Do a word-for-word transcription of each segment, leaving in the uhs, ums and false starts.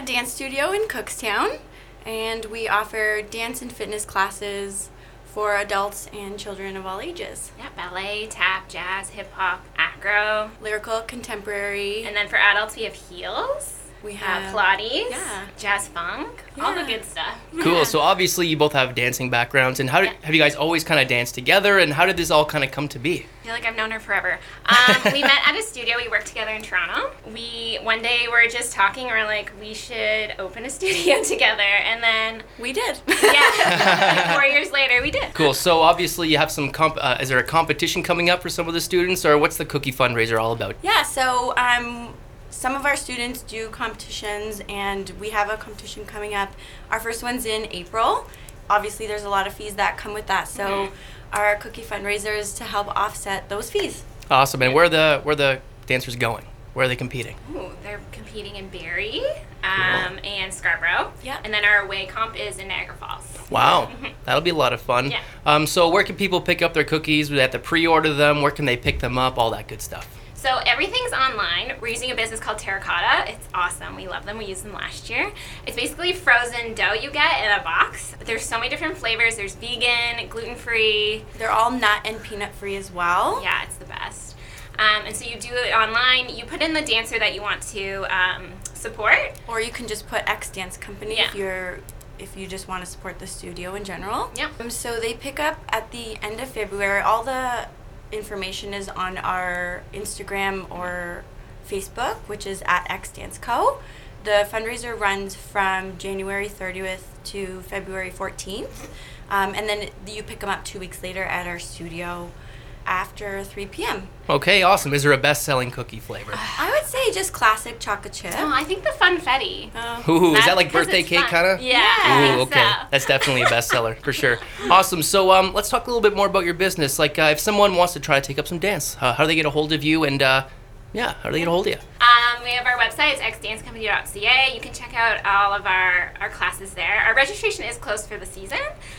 dance studio in Cookstown, and we offer dance and fitness classes for adults and children of all ages. Yeah, ballet, tap, jazz, hip hop, acro. Lyrical, contemporary. And then for adults, we have heels. We Uh, have Pilates, yeah. jazz funk, all the Yeah. good stuff. Cool. So obviously you both have dancing backgrounds, and how did, Yeah. have you guys always kind of danced together, and how did this all kind of come to be? I feel like I've known her forever. Um, we met at a studio. We worked together in Toronto. We one day were just talking. We are like, we should open a studio together, and then We did. yeah, like four years later, we did. Cool. So obviously you have some comp. Uh, is there a competition coming up for some of the students, or what's the cookie fundraiser all about? Yeah, so um, some of our students do competitions, and we have a competition coming up. Our first one's in April. Obviously, there's a lot of fees that come with that, so Mhm. our cookie fundraiser is to help offset those fees. Awesome. And where are the where are the dancers going? Where are they competing? Ooh, they're competing in Barrie um, and Scarborough. Yeah. And then our away comp is in Niagara Falls. Wow, that'll be a lot of fun. Yeah. Um, so where can people pick up their cookies? Do they have to pre-order them? Where can they pick them up? All that good stuff. So everything's online. We're using a business called Terracotta. It's awesome. We love them. We used them last year. It's basically frozen dough you get in a box. There's so many different flavors. There's vegan, gluten-free. They're all nut and peanut free as well. Yeah, it's the best. Um, and so you do it online. You put in the dancer that you want to um, support. Or you can just put X Dance Company Yeah. if you're if you just want to support the studio in general. Yep. Um, so they pick up at the end of February. All the information is on our Instagram or Facebook, which is at X Dance Co. The fundraiser runs from January thirtieth to February fourteenth, um, and then you pick them up two weeks later at our studio after three p.m. Okay, awesome. Is there a best-selling cookie flavor? I would say just classic chocolate chip. Oh, I think the funfetti. Uh, Ooh, is That's that like 'cause birthday it's cake fun. kind of? Yeah, I Ooh, think okay. so. That's definitely a bestseller for sure. Awesome. So um, let's talk a little bit more about your business. Like, uh, if someone wants to try to take up some dance, uh, how do they get a hold of you? And uh, yeah, how do they get a hold of you? Um, we have our website, it's x dance company dot c a. You can check out all of our, our classes there. Our registration is closed for the season,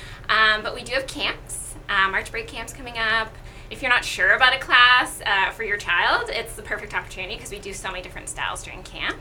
um, but we do have camps, uh, March break camps coming up. If you're not sure about a class uh, for your child, it's the perfect opportunity because we do so many different styles during camp.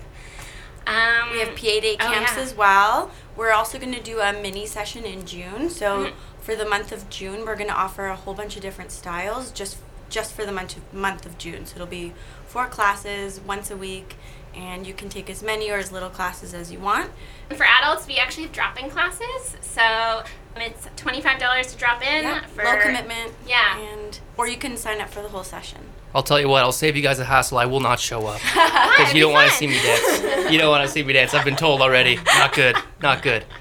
Um, We have P A day oh, camps yeah. as well. We're also going to do a mini session in June. So Mhm. for the month of June, we're going to offer a whole bunch of different styles just just for the month of, month of June. So it'll be four classes once a week, and you can take as many or as little classes as you want. For adults, we actually have drop-in classes, so it's twenty-five dollars to drop in. Yeah, for, low commitment. Yeah. And or you can sign up for the whole session. I'll tell you what, I'll save you guys a hassle. I will not show up. Why? Because you It'd don't be want to fun. see me dance. You don't want to see me dance. I've been told already. Not good. Not good.